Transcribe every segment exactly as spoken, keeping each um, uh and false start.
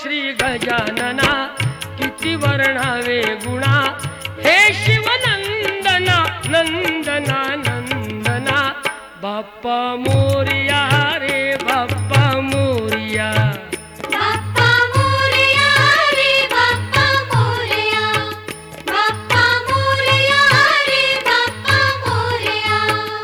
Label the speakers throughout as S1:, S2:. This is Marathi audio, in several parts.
S1: श्री गजानना किती वर्णावे गुणा हे शिवनंदना नंदना नंदना बाप्पा मोरया रे बाप्पा मोरया
S2: बाप्पा मोरया रे बाप्पा मोरया बाप्पा मोरया रे बाप्पा मोरया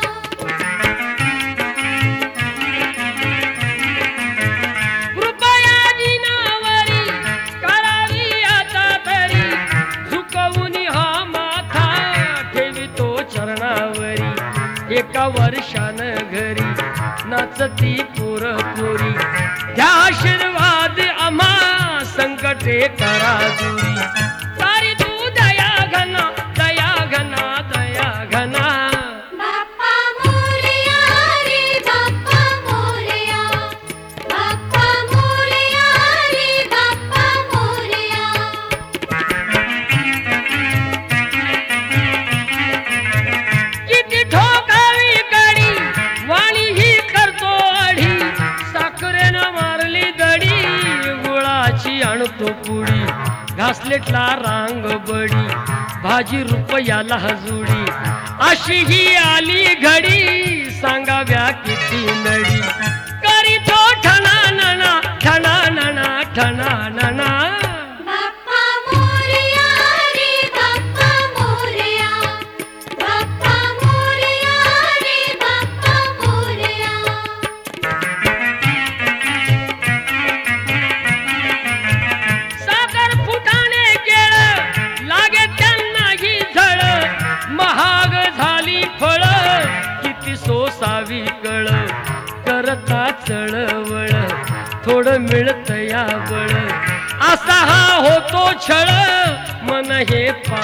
S1: कृपया दिनावरी करावी आता तरी झुकवून हा माथा ठेवितो चरणावरी एका वर्षान घरी नाचती पोरपोरी द्या आशीर्वाद आम्हा संकटे करा दूरी सारी तू दया घना दया घना दया घना
S2: बाप्पा मोरया रे बाप्पा मोरया बाप्पा मोरया रे बाप्पा मोरया
S1: किती ठोकावी कडी वाणी ही करतो अढी साखरेनं मारली दडी गुळाची आणतो पुडी घासलेटला रांग बडी भाजी रुपयाला जुडी अशी ही आली घडी सांगाव्या किती नडी करीतो ठणा नणा ठणा नणा ठणा नणा
S2: बाप्पा मोरया रे बाप्पा मोरया बाप्पा मोरया रे बाप्पा मोरया
S1: साखर फुटाणे केळ लागे त्यांना ही झळ महाग झाली फळ किती सोसावी कळ करता चळवळ थोडं मिळत या बळ असा हा होतो छळ मन हे पा